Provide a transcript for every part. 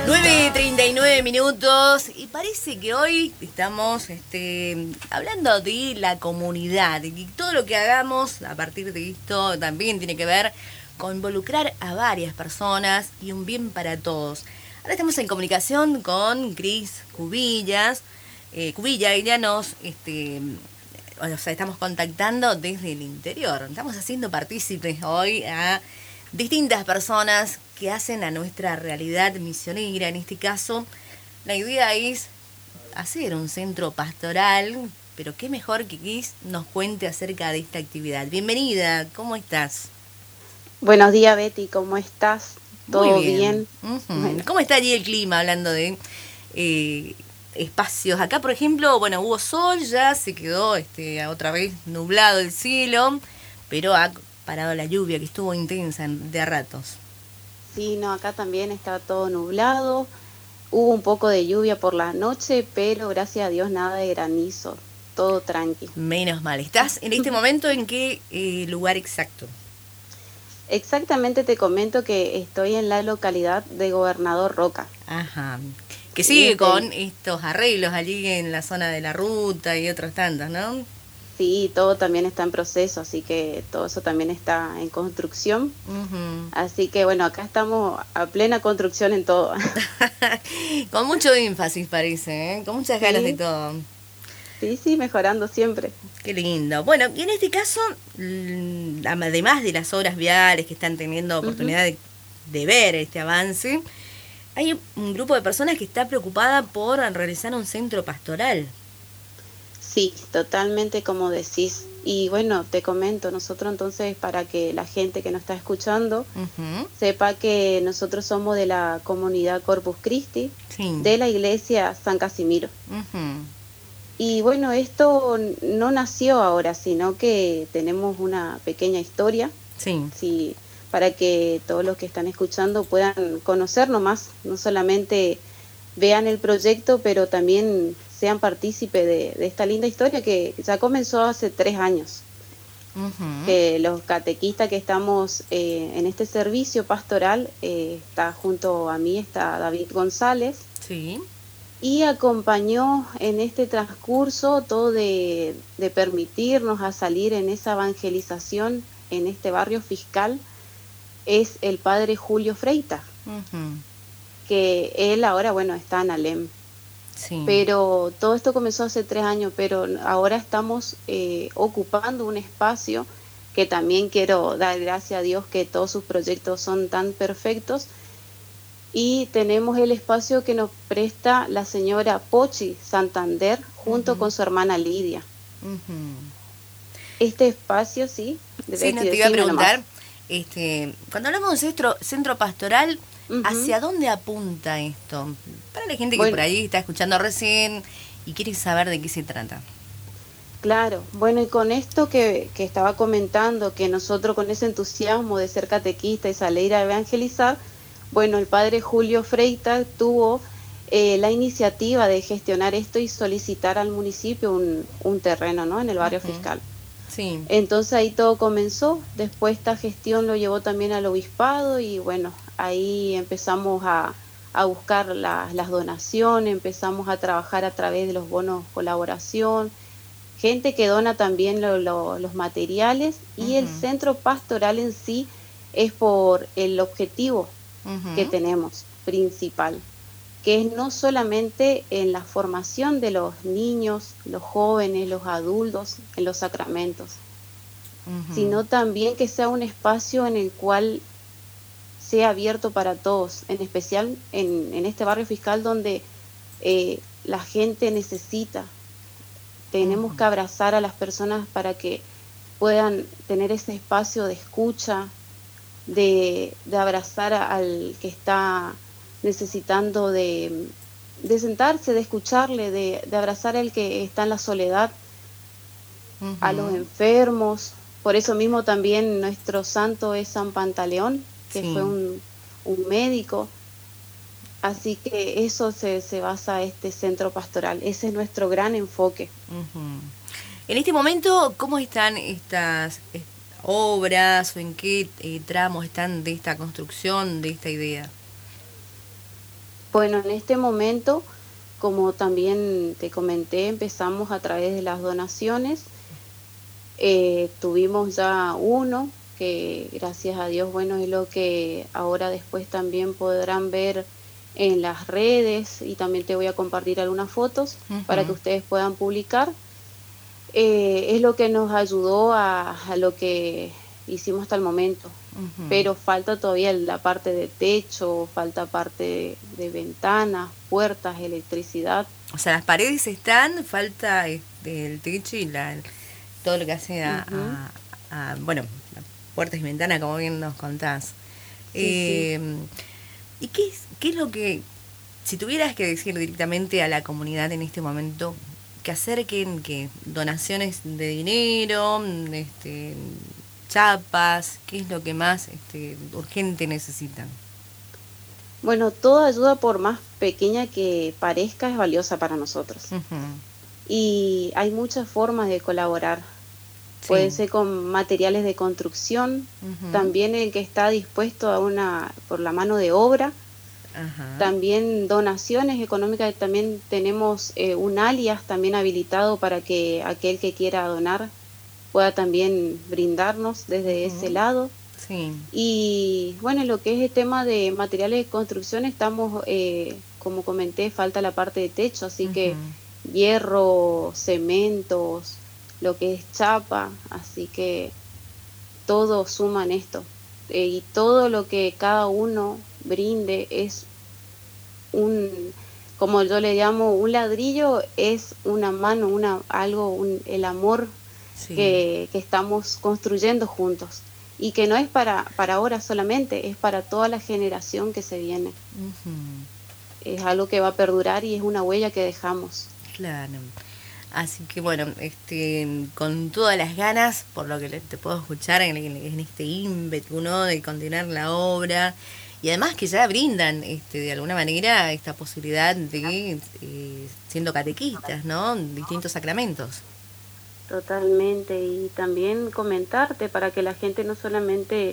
9:39 y parece que hoy estamos hablando de la comunidad y todo lo que hagamos a partir de esto también tiene que ver con involucrar a varias personas y un bien para todos. Ahora estamos en comunicación con Cris Cubillas. Ella nos estamos contactando desde el interior. Estamos haciendo partícipes hoy a distintas personas que hacen a nuestra realidad misionera. En este caso, la idea es hacer un centro pastoral, pero qué mejor que Cris nos cuente acerca de esta actividad. Bienvenida, ¿cómo estás? Buenos días, Betty, ¿cómo estás? ¿Todo Muy bien? bien? Bueno. ¿Cómo está allí el clima, hablando de espacios? Acá, por ejemplo, hubo sol, ya se quedó otra vez nublado el cielo, pero ha parado la lluvia, que estuvo intensa de a ratos. Sí, no, acá también está todo nublado. Hubo un poco de lluvia por la noche, pero gracias a Dios nada de granizo. Todo tranqui. Menos mal. ¿Estás en este momento en qué lugar exacto? Exactamente te comento que estoy en la localidad de Gobernador Roca. Ajá. Que sigue con estos arreglos allí en la zona de la ruta y otros tantos, ¿no? Sí, todo también está en proceso, así que todo eso también está en construcción. Uh-huh. Así que bueno, acá estamos a plena construcción en todo. Con mucho énfasis parece, ¿eh? Con muchas ganas de todo. Sí, mejorando siempre. Qué lindo. Bueno, y en este caso, además de las obras viales que están teniendo oportunidad de ver este avance, hay un grupo de personas que está preocupada por realizar un centro pastoral. Sí, totalmente como decís. Y bueno, te comento, nosotros entonces, para que la gente que nos está escuchando sepa que nosotros somos de la comunidad Corpus Christi, de la iglesia San Casimiro. Y bueno, esto no nació ahora, sino que tenemos una pequeña historia. Sí, para que todos los que están escuchando puedan conocernos más, no solamente vean el proyecto, pero también sean partícipes de esta linda historia que ya comenzó hace 3 años. Que los catequistas que estamos en este servicio pastoral, está junto a mí, está David González. Sí. Y acompañó en este transcurso todo de permitirnos a salir en esa evangelización en este barrio fiscal, es el padre Julio Freitas, que él ahora, está en Alem. Sí. Pero todo esto comenzó hace 3 años, pero ahora estamos ocupando un espacio que también quiero dar gracias a Dios que todos sus proyectos son tan perfectos. Y tenemos el espacio que nos presta la señora Pochi Santander junto con su hermana Lidia. Este espacio, sí. Sí, no te iba a preguntar, cuando hablamos de un centro pastoral, ¿hacia dónde apunta esto? Para la gente que por ahí está escuchando recién y quiere saber de qué se trata. Claro, y con esto que estaba comentando, que nosotros con ese entusiasmo de ser catequista y salir a evangelizar, el padre Julio Freitas tuvo la iniciativa de gestionar esto y solicitar al municipio un terreno, ¿no?, en el barrio fiscal. Sí. Entonces ahí todo comenzó. Después esta gestión lo llevó también al obispado y ahí empezamos a buscar las donaciones, empezamos a trabajar a través de los bonos colaboración, gente que dona también los materiales y el centro pastoral en sí es por el objetivo que tenemos principal, que es no solamente en la formación de los niños, los jóvenes, los adultos, en los sacramentos, sino también que sea un espacio en el cual sea abierto para todos, en especial en este barrio fiscal donde la gente necesita. Tenemos que abrazar a las personas para que puedan tener ese espacio de escucha, de abrazar al que está necesitando de sentarse, de escucharle, de abrazar al que está en la soledad, a los enfermos. Por eso mismo también nuestro santo es San Pantaleón, que fue un médico. Así que eso se basa este centro pastoral. Ese es nuestro gran enfoque. En este momento, ¿cómo están estas obras o en qué tramos están de esta construcción, de esta idea? Bueno, en este momento, como también te comenté, empezamos a través de las donaciones. Tuvimos ya uno que gracias a Dios, bueno, es lo que ahora después también podrán ver en las redes, y también te voy a compartir algunas fotos para que ustedes puedan publicar. Es lo que nos ayudó a lo que hicimos hasta el momento, pero falta todavía la parte de techo, falta parte de ventanas, puertas, electricidad. O sea, las paredes están, falta el techo y todo lo que hace bueno, puertas y ventanas, como bien nos contás. Sí. ¿Y qué es lo que, si tuvieras que decir directamente a la comunidad en este momento, que acerquen que donaciones de dinero, chapas, qué es lo que más urgente necesitan? Bueno, toda ayuda, por más pequeña que parezca, es valiosa para nosotros. Y hay muchas formas de colaborar. Sí. Puede ser con materiales de construcción, también el que está dispuesto por la mano de obra. También donaciones económicas, también tenemos un alias también habilitado para que aquel que quiera donar pueda también brindarnos desde ese lado. Sí. Y bueno, lo que es el tema de materiales de construcción, estamos, como comenté, falta la parte de techo, así que hierro, cementos, lo que es chapa, así que todo suma en esto. Y todo lo que cada uno brinde es como yo le llamo, un ladrillo es una mano, el amor que estamos construyendo juntos. Y que no es para ahora solamente, es para toda la generación que se viene. Es algo que va a perdurar y es una huella que dejamos. Claro. Así que bueno, con todas las ganas, por lo que te puedo escuchar en este ímpetu, ¿no?, de continuar la obra, y además que ya brindan de alguna manera esta posibilidad de siendo catequistas, ¿no?, distintos sacramentos. Totalmente, y también comentarte para que la gente no solamente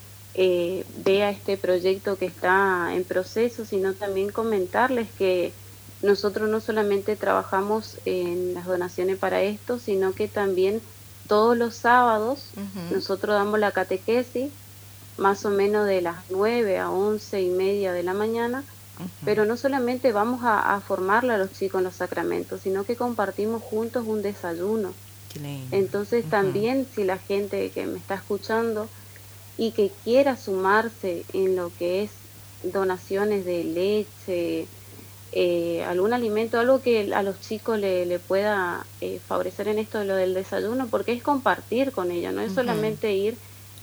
vea este proyecto que está en proceso, sino también comentarles que nosotros no solamente trabajamos en las donaciones para esto, sino que también todos los sábados nosotros damos la catequesis, más o menos de las 9 a 11:30 de la mañana, pero no solamente vamos a formarle a los chicos en los sacramentos, sino que compartimos juntos un desayuno. Entonces también, si la gente que me está escuchando y que quiera sumarse en lo que es donaciones de leche, algún alimento, algo que a los chicos le pueda favorecer en esto de lo del desayuno, porque es compartir con ellos, no es solamente ir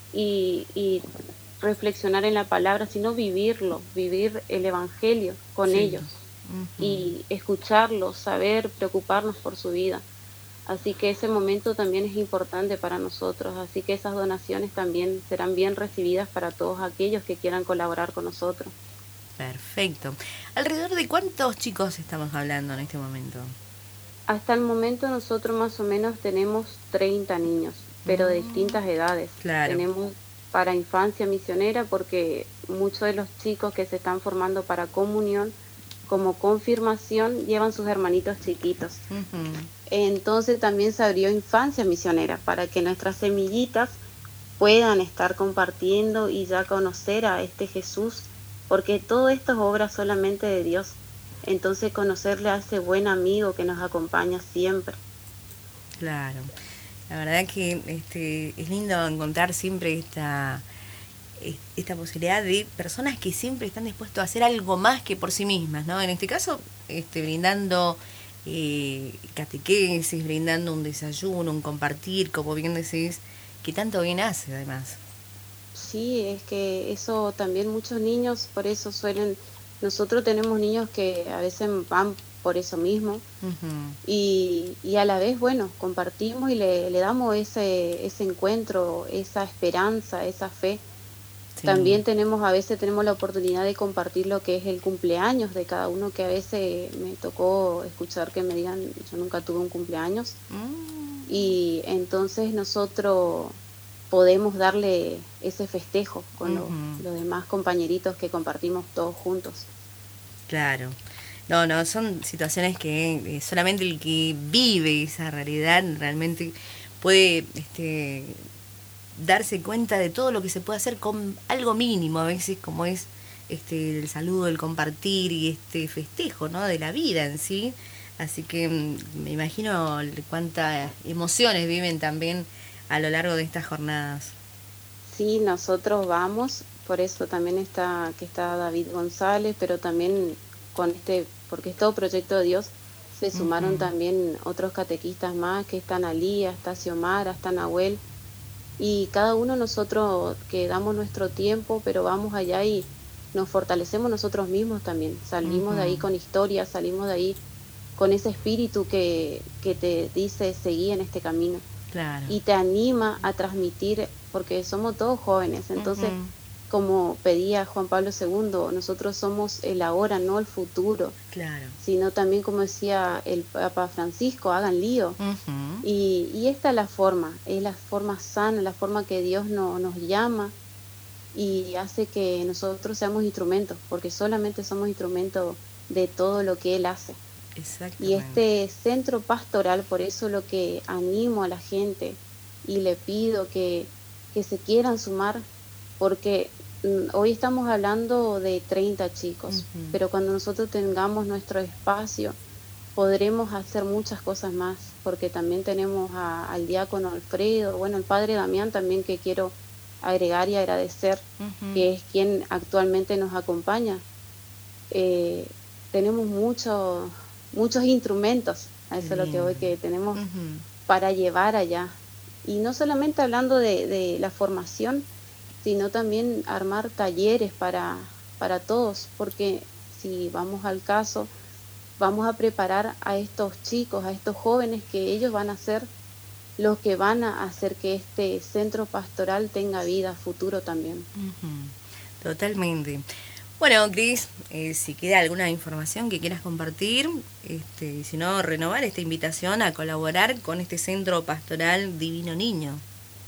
y reflexionar en la palabra, sino vivir el evangelio con ellos y escucharlos, saber, preocuparnos por su vida. Así que ese momento también es importante para nosotros, así que esas donaciones también serán bien recibidas para todos aquellos que quieran colaborar con nosotros. Perfecto. ¿Alrededor de cuántos chicos estamos hablando en este momento? Hasta el momento nosotros más o menos tenemos 30 niños, pero de distintas edades. Claro. Tenemos para infancia misionera, porque muchos de los chicos que se están formando para comunión, como confirmación, llevan sus hermanitos chiquitos. Entonces también se abrió infancia misionera, para que nuestras semillitas puedan estar compartiendo y ya conocer a este Jesús, porque todo esto es obra solamente de Dios. Entonces conocerle a ese buen amigo que nos acompaña siempre. Claro, la verdad que es lindo encontrar siempre esta posibilidad de personas que siempre están dispuestos a hacer algo más que por sí mismas, ¿no? En este caso, brindando catequesis, brindando un desayuno, un compartir, como bien decís, que tanto bien hace además. Sí, es que eso también muchos niños, por eso nosotros tenemos niños que a veces van por eso mismo, y a la vez, bueno, compartimos y le damos ese encuentro, esa esperanza, esa fe. Sí. También a veces tenemos la oportunidad de compartir lo que es el cumpleaños de cada uno, que a veces me tocó escuchar que me digan, yo nunca tuve un cumpleaños, y entonces nosotros podemos darle ese festejo con los demás compañeritos que compartimos todos juntos. Claro. No, no, son situaciones que solamente el que vive esa realidad realmente puede darse cuenta de todo lo que se puede hacer con algo mínimo, a veces como es el saludo, el compartir y este festejo, ¿no? De la vida en sí. Así que me imagino cuántas emociones viven también a lo largo de estas jornadas. Sí, nosotros vamos, por eso también está David González, pero también con porque es todo proyecto de Dios, se sumaron también otros catequistas más, que están Alía, está Xiomara, está Nahuel, y cada uno nosotros que damos nuestro tiempo, pero vamos allá y nos fortalecemos nosotros mismos también, salimos de ahí con historia, salimos de ahí con ese espíritu que te dice seguí en este camino. Claro. Y te anima a transmitir, porque somos todos jóvenes, entonces como pedía Juan Pablo II, nosotros somos el ahora, no el futuro. Claro. Sino también, como decía el Papa Francisco, hagan lío. Y esta es la forma sana, la forma que Dios nos llama y hace que nosotros seamos instrumentos, porque solamente somos instrumentos de todo lo que Él hace. Y este centro pastoral, por eso lo que animo a la gente y le pido que se quieran sumar, porque hoy estamos hablando de 30 chicos, pero cuando nosotros tengamos nuestro espacio podremos hacer muchas cosas más, porque también tenemos al diácono Alfredo, bueno, el padre Damián también, que quiero agregar y agradecer, que es quien actualmente nos acompaña. Tenemos muchos instrumentos, a eso es lo que hoy que tenemos para llevar allá. Y no solamente hablando de la formación, sino también armar talleres para todos, porque si vamos al caso, vamos a preparar a estos chicos, a estos jóvenes, que ellos van a ser los que van a hacer que este centro pastoral tenga vida, futuro también. Totalmente. Bueno, Cris, si queda alguna información que quieras compartir, si no, renovar esta invitación a colaborar con este Centro Pastoral Divino Niño.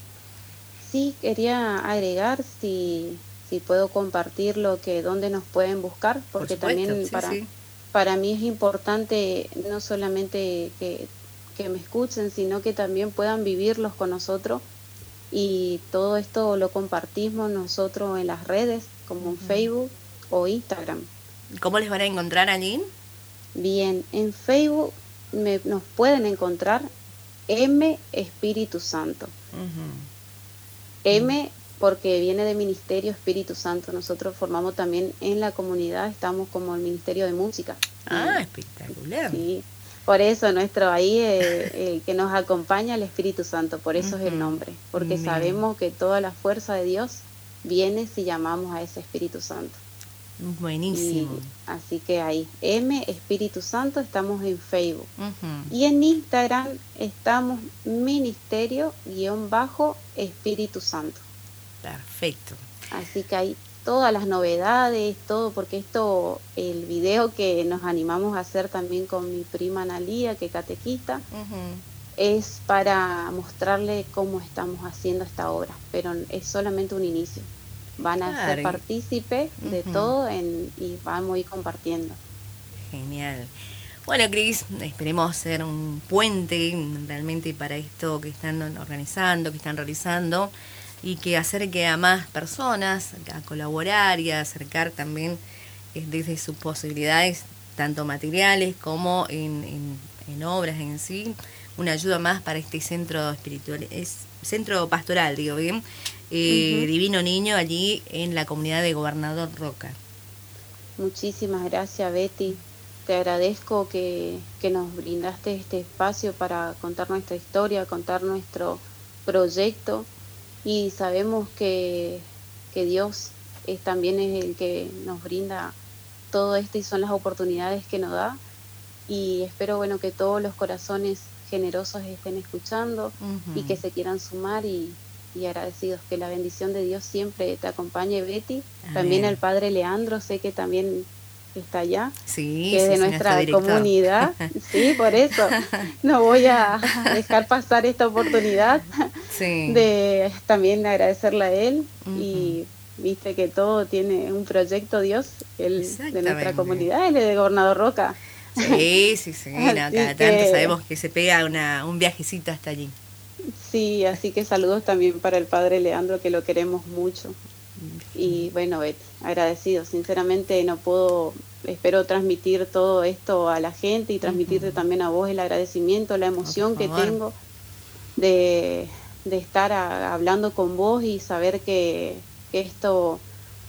Sí, quería agregar si puedo compartir dónde nos pueden buscar, porque también para mí es importante no solamente que me escuchen, sino que también puedan vivirlos con nosotros, y todo esto lo compartimos nosotros en las redes, como en Facebook o Instagram. ¿Cómo les van a encontrar allí? Bien, en Facebook nos pueden encontrar M Espíritu Santo. M porque viene de Ministerio Espíritu Santo. Nosotros formamos también en la comunidad, estamos como el Ministerio de Música. Espectacular. Sí, por eso nuestro ahí el que nos acompaña, el Espíritu Santo, por eso es el nombre, porque sabemos que toda la fuerza de Dios viene si llamamos a ese Espíritu Santo. Buenísimo. Así que ahí, M Espíritu Santo, estamos en Facebook. Y en Instagram estamos Ministerio_Espíritu Santo. Perfecto. Así que hay todas las novedades, todo, porque el video que nos animamos a hacer también con mi prima Analía, que es catequista, es para mostrarle cómo estamos haciendo esta obra, pero es solamente un inicio. Van a ser partícipes de todo y vamos a ir compartiendo. Genial. Bueno, Cris, esperemos ser un puente realmente para esto que están organizando, que están realizando, y que acerque a más personas a colaborar y a acercar también desde sus posibilidades, tanto materiales como en obras en sí, una ayuda más para este centro espiritual, centro pastoral, digo bien, Divino Niño, allí en la comunidad de Gobernador Roca. Muchísimas gracias, Betty. Te agradezco que nos brindaste este espacio para contar nuestra historia, contar nuestro proyecto, y sabemos que Dios también es el que nos brinda todo esto y son las oportunidades que nos da, y espero que todos los corazones generosos estén escuchando y que se quieran sumar y agradecidos. Que la bendición de Dios siempre te acompañe, Betty. Amén. También el padre Leandro, sé que también está allá, que es de nuestra comunidad. Sí, por eso no voy a dejar pasar esta oportunidad de también agradecerle a él. Y viste que todo tiene un proyecto Dios, el de nuestra comunidad, el de Gobernador Roca. Sí, no, cada tanto sabemos que se pega un viajecito hasta allí. Sí, así que saludos también para el padre Leandro, que lo queremos mucho. Y bueno, Betty, agradecido. Sinceramente espero transmitir todo esto a la gente y transmitirte también a vos el agradecimiento, la emoción que tengo de estar hablando con vos y saber que esto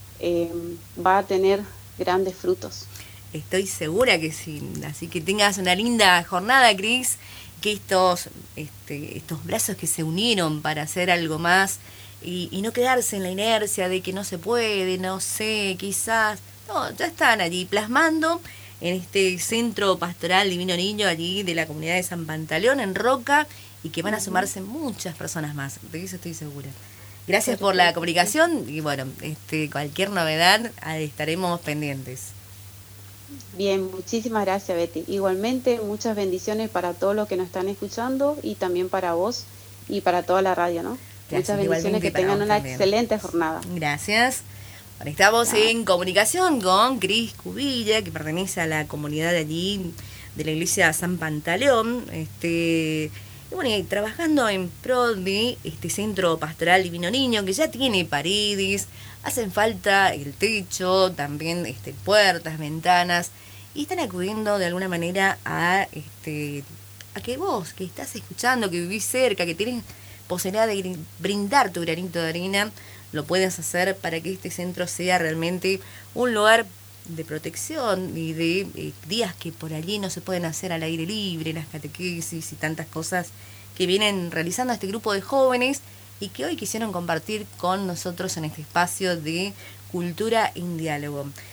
va a tener grandes frutos. Estoy segura que sí. Así que tengas una linda jornada, Cris. Que estos brazos que se unieron para hacer algo más y no quedarse en la inercia de que no se puede, no sé, quizás. No, ya están allí plasmando en este centro pastoral Divino Niño allí de la comunidad de San Pantaleón en Roca y que van a sumarse muchas personas más. De eso estoy segura. Gracias por la comunicación y bueno, cualquier novedad estaremos pendientes. Bien, muchísimas gracias, Betty. Igualmente, muchas bendiciones para todos los que nos están escuchando y también para vos y para toda la radio, ¿no? Gracias, muchas bendiciones, que tengan una excelente jornada. Gracias. Bueno, estamos en comunicación con Cris Cubilla, que pertenece a la comunidad de allí de la iglesia San Pantaleón, y bueno, y trabajando en pro de este centro pastoral Divino Niño, que ya tiene paredes, hacen falta el techo, también puertas, ventanas, y están acudiendo de alguna manera a que vos, que estás escuchando, que vivís cerca, que tenés posibilidad de brindar tu granito de arena, lo puedes hacer para que este centro sea realmente un lugar de protección y de días que por allí no se pueden hacer al aire libre, las catequesis y tantas cosas que vienen realizando este grupo de jóvenes y que hoy quisieron compartir con nosotros en este espacio de Cultura en Diálogo.